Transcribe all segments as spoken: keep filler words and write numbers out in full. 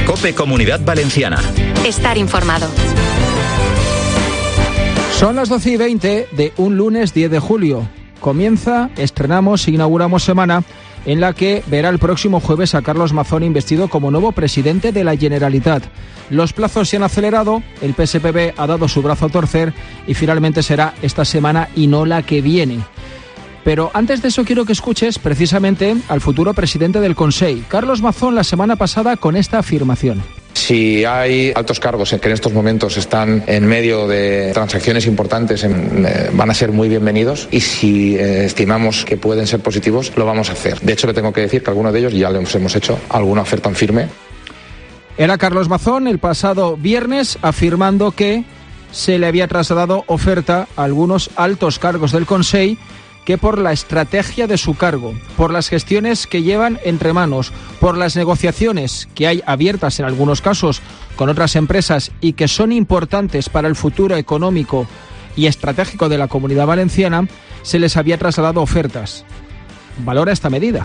COPE Comunidad Valenciana. Estar informado. Son las doce y veinte de un lunes diez de julio. Comienza, estrenamos, inauguramos semana en la que verá el próximo jueves a Carlos Mazón investido como nuevo presidente de la Generalitat. Los plazos se han acelerado, el P S P B ha dado su brazo a torcer y finalmente será esta semana y no la que viene. Pero antes de eso quiero que escuches precisamente al futuro presidente del Consell, Carlos Mazón, la semana pasada con esta afirmación. Si hay altos cargos que en estos momentos están en medio de transacciones importantes, eh, van a ser muy bienvenidos, y si eh, estimamos que pueden ser positivos, lo vamos a hacer. De hecho, le tengo que decir que algunos de ellos ya les hemos hecho alguna oferta en firme. Era Carlos Mazón el pasado viernes afirmando que se le había trasladado oferta a algunos altos cargos del Consell que por la estrategia de su cargo, por las gestiones que llevan entre manos, por las negociaciones que hay abiertas en algunos casos con otras empresas y que son importantes para el futuro económico y estratégico de la Comunidad Valenciana, se les había trasladado ofertas. Valora esta medida.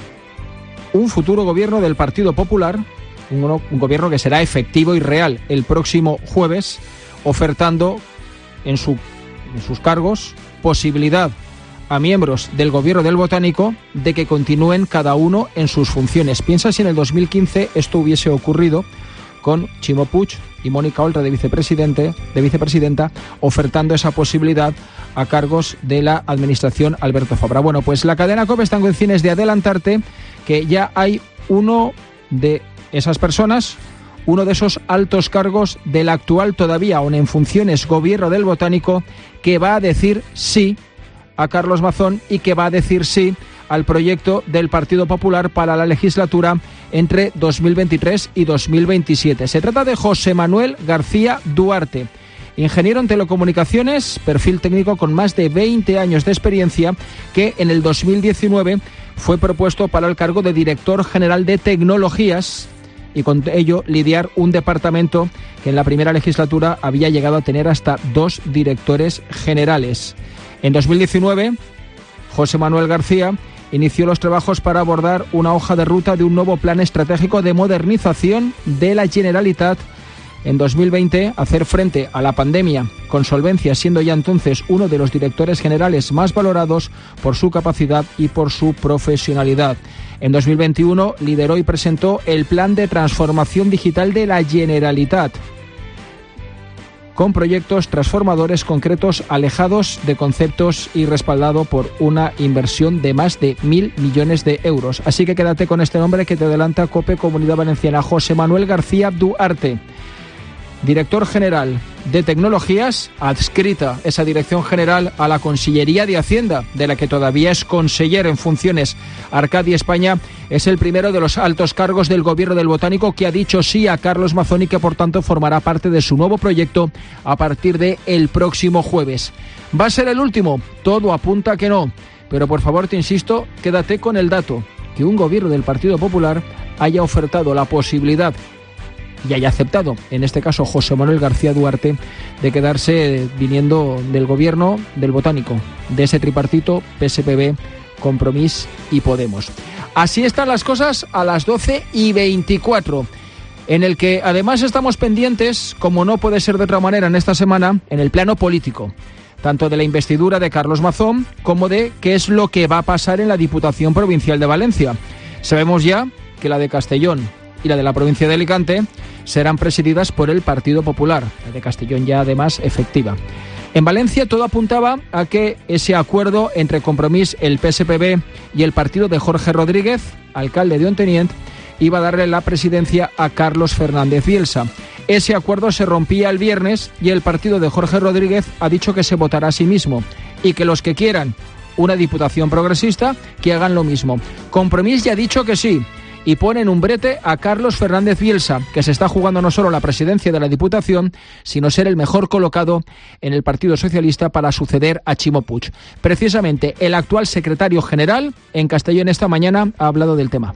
Un futuro gobierno del Partido Popular, un, un gobierno que será efectivo y real el próximo jueves, ofertando en, su, en sus cargos posibilidad a miembros del gobierno del Botánico de que continúen cada uno en sus funciones. Piensa si en el dos mil quince esto hubiese ocurrido con Ximo Puig y Mónica Oltra de vicepresidente, de vicepresidenta, ofertando esa posibilidad a cargos de la administración Alberto Fabra. Bueno, pues la cadena COPE está en cines de adelantarte que ya hay uno de esas personas, uno de esos altos cargos del actual todavía aún en funciones gobierno del Botánico, que va a decir sí a Carlos Mazón y que va a decir sí al proyecto del Partido Popular para la legislatura entre dos mil veintitrés y dos mil veintisiete. Se trata de José Manuel García Duarte, ingeniero en telecomunicaciones, perfil técnico con más de veinte años de experiencia, que en el dos mil diecinueve fue propuesto para el cargo de director general de tecnologías y con ello lidiar un departamento que en la primera legislatura había llegado a tener hasta dos directores generales. En dos mil diecinueve, José Manuel García inició los trabajos para abordar una hoja de ruta de un nuevo plan estratégico de modernización de la Generalitat. En dos mil veinte, hacer frente a la pandemia con solvencia, siendo ya entonces uno de los directores generales más valorados por su capacidad y por su profesionalidad. En dos mil veintiuno, lideró y presentó el plan de transformación digital de la Generalitat, con proyectos transformadores concretos alejados de conceptos y respaldado por una inversión de más de mil millones de euros. Así que quédate con este nombre que te adelanta COPE Comunidad Valenciana. José Manuel García Duarte, director general de Tecnologías, adscrita esa dirección general a la Consellería de Hacienda, de la que todavía es conseller en funciones Arcadia España. Es el primero de los altos cargos del gobierno del Botánico que ha dicho sí a Carlos Mazón y que por tanto formará parte de su nuevo proyecto a partir de el próximo jueves. ¿Va a ser el último? Todo apunta que no, pero por favor te insisto, quédate con el dato, que un gobierno del Partido Popular haya ofertado la posibilidad y haya aceptado, en este caso José Manuel García Duarte, de quedarse viniendo del gobierno del Botánico, de ese tripartito P S P B, Compromís y Podemos. Así están las cosas a las doce y veinticuatro, en el que además estamos pendientes, como no puede ser de otra manera en esta semana, en el plano político, tanto de la investidura de Carlos Mazón como de qué es lo que va a pasar en la Diputación Provincial de Valencia. Sabemos ya que la de Castellón y la de la provincia de Alicante serán presididas por el Partido Popular, la de Castellón ya además efectiva. En Valencia todo apuntaba a que ese acuerdo entre Compromís, el P S P B y el partido de Jorge Rodríguez, alcalde de Ontinyent, iba a darle la presidencia a Carlos Fernández Bielsa. Ese acuerdo se rompía el viernes y el partido de Jorge Rodríguez ha dicho que se votará a sí mismo y que los que quieran una diputación progresista que hagan lo mismo. Compromís ya ha dicho que sí y ponen un brete a Carlos Fernández Bielsa, que se está jugando no solo la presidencia de la Diputación, sino ser el mejor colocado en el Partido Socialista para suceder a Ximo Puig. Precisamente el actual secretario general en Castellón esta mañana ha hablado del tema.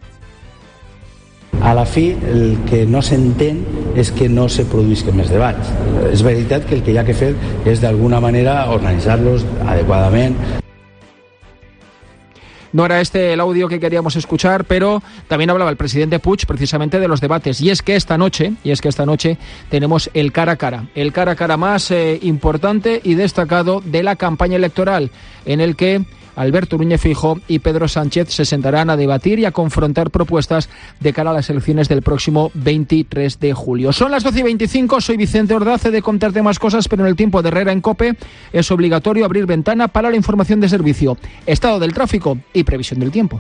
A la fi, el que no s'entén és que no se produïsquen més debats. És veritat que el que hi ha que fer és d'alguna manera organitzar-los adequadament. No era este el audio que queríamos escuchar, pero también hablaba el presidente Puig precisamente de los debates. Y es que esta noche, y es que esta noche tenemos el cara a cara, el cara a cara más eh, importante y destacado de la campaña electoral, en el que Alberto Núñez Feijóo y Pedro Sánchez se sentarán a debatir y a confrontar propuestas de cara a las elecciones del próximo veintitrés de julio. Son las doce y veinticinco, soy Vicente Ordaz, he de contarte más cosas, pero en el tiempo de Herrera en COPE es obligatorio abrir ventana para la información de servicio, estado del tráfico y previsión del tiempo.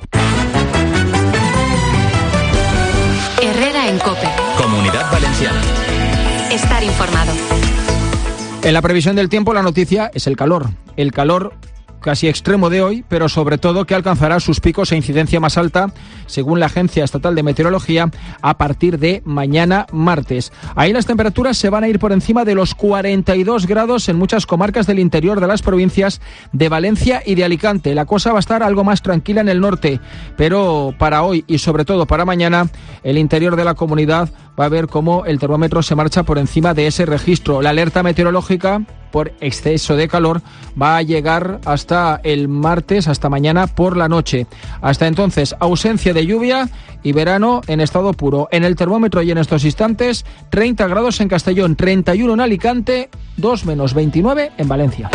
Herrera en COPE. Comunidad Valenciana. Estar informado. En la previsión del tiempo la noticia es el calor. El calor casi extremo de hoy, pero sobre todo que alcanzará sus picos e incidencia más alta, según la Agencia Estatal de Meteorología, a partir de mañana martes. Ahí las temperaturas se van a ir por encima de los cuarenta y dos grados en muchas comarcas del interior de las provincias de Valencia y de Alicante. La cosa va a estar algo más tranquila en el norte, pero para hoy y sobre todo para mañana, el interior de la comunidad va a ver cómo el termómetro se marcha por encima de ese registro. La alerta meteorológica por exceso de calor va a llegar hasta el martes, hasta mañana por la noche. Hasta entonces, ausencia de lluvia y verano en estado puro. En el termómetro y en estos instantes, treinta grados en Castellón, treinta y uno en Alicante, dos menos veintinueve en Valencia.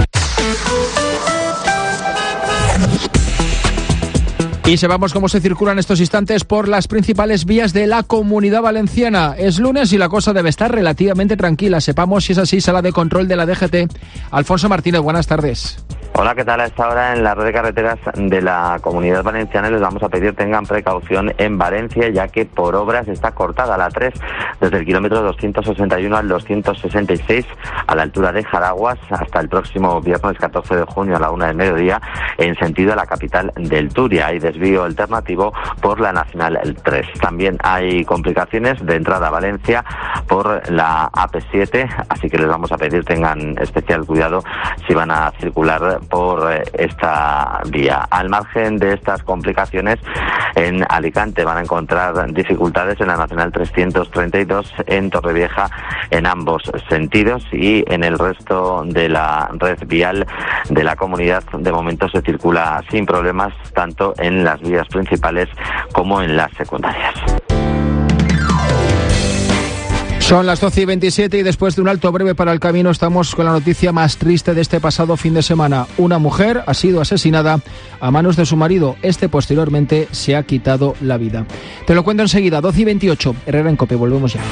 Y sepamos cómo se circula en estos instantes por las principales vías de la Comunidad Valenciana. Es lunes y la cosa debe estar relativamente tranquila. Sepamos si es así. Sala de control de la D G T. Alfonso Martínez, buenas tardes. Hola, ¿qué tal? A esta hora en la red de carreteras de la Comunidad Valenciana les vamos a pedir tengan precaución en Valencia, ya que por obras está cortada la tres desde el kilómetro doscientos sesenta y uno al doscientos sesenta y seis a la altura de Jaraguas hasta el próximo viernes catorce de junio a la una del mediodía en sentido a la capital del Turia. Hay desvío alternativo por la Nacional tres. También hay complicaciones de entrada a Valencia por la A P siete, así que les vamos a pedir tengan especial cuidado si van a circular por esta vía. Al margen de estas complicaciones, en Alicante van a encontrar dificultades en la Nacional trescientos treinta y dos, en Torrevieja en ambos sentidos, y en el resto de la red vial de la comunidad de momento se circula sin problemas tanto en las vías principales como en las secundarias. Son las doce y veintisiete y después de un alto breve para el camino estamos con la noticia más triste de este pasado fin de semana. Una mujer ha sido asesinada a manos de su marido. Este posteriormente se ha quitado la vida. Te lo cuento enseguida, doce y veintiocho. Herrera en COPE, volvemos ya.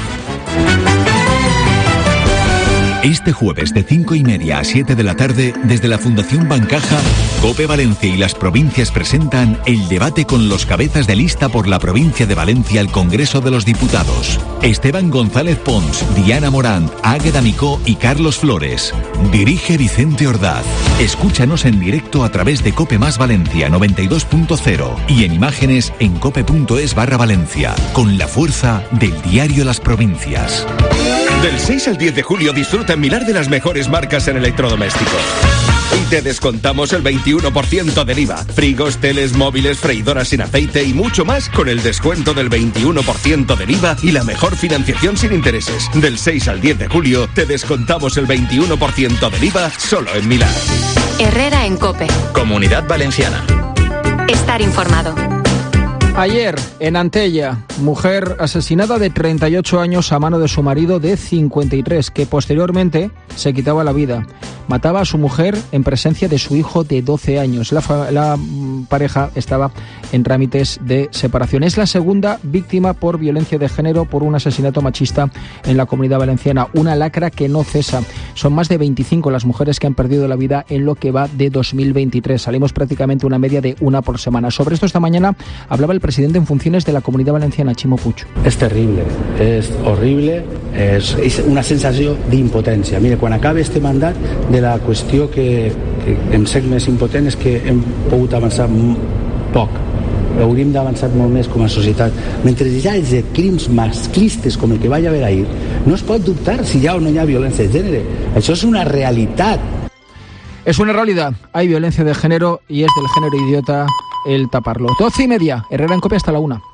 Este jueves de cinco y media a siete de la tarde, desde la Fundación Bancaja, COPE Valencia y las provincias presentan el debate con los cabezas de lista por la provincia de Valencia al Congreso de los Diputados. Esteban González Pons, Diana Morant, Águeda Micó y Carlos Flores. Dirige Vicente Ordaz. Escúchanos en directo a través de COPE Más Valencia noventa y dos punto cero y en imágenes en cope.es barra Valencia, con la fuerza del diario Las Provincias. Del seis al diez de julio disfruta en Milar de las mejores marcas en electrodomésticos. Y te descontamos el veintiuno por ciento del I V A. Frigos, teles, móviles, freidoras sin aceite y mucho más con el descuento del veintiuno por ciento del I V A y la mejor financiación sin intereses. Del seis al diez de julio te descontamos el veintiuno por ciento del I V A solo en Milar. Herrera en COPE. Comunidad Valenciana. Estar informado. Ayer, en Antella, mujer asesinada de treinta y ocho años a mano de su marido de cincuenta y tres, que posteriormente se quitaba la vida. Mataba a su mujer en presencia de su hijo de doce años. La, fa- la pareja estaba en trámites de separación. Es la segunda víctima por violencia de género por un asesinato machista en la Comunidad Valenciana. Una lacra que no cesa. Son más de veinticinco las mujeres que han perdido la vida en lo que va de dos mil veintitrés. Salimos prácticamente una media de una por semana. Sobre esto esta mañana hablaba el presidente en funciones de la Comunidad Valenciana, Ximo Puig. És terrible, és horrible, és, és una sensació d'impotència. Mira, quan acabi este mandat, de la qüestió que, que em sent més impotent és que hem pogut avançar poc. Hauríem d'avançar molt més com a societat. Mentre hi ha els crims masclistes com el que va haver ahir, no es pot dubtar si hi ha o no hi ha violència de gènere. Això és una realitat. Es una realidad. Hay violencia de género y es del género idiota el taparlo. Doce y media. Herrera en COPE hasta la una.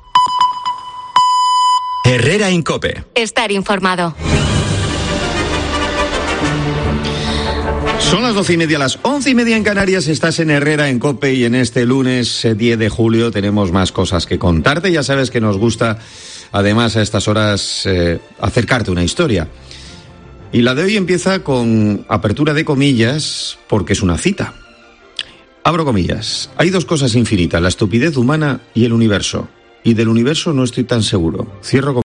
Herrera en COPE. Estar informado. Son las doce y media, las once y media en Canarias. Estás en Herrera en COPE y en este lunes eh, diez de julio tenemos más cosas que contarte. Ya sabes que nos gusta, además, a estas horas eh, acercarte una historia. Y la de hoy empieza con apertura de comillas porque es una cita. Abro comillas. Hay dos cosas infinitas, la estupidez humana y el universo. Y del universo no estoy tan seguro. Cierro comillas.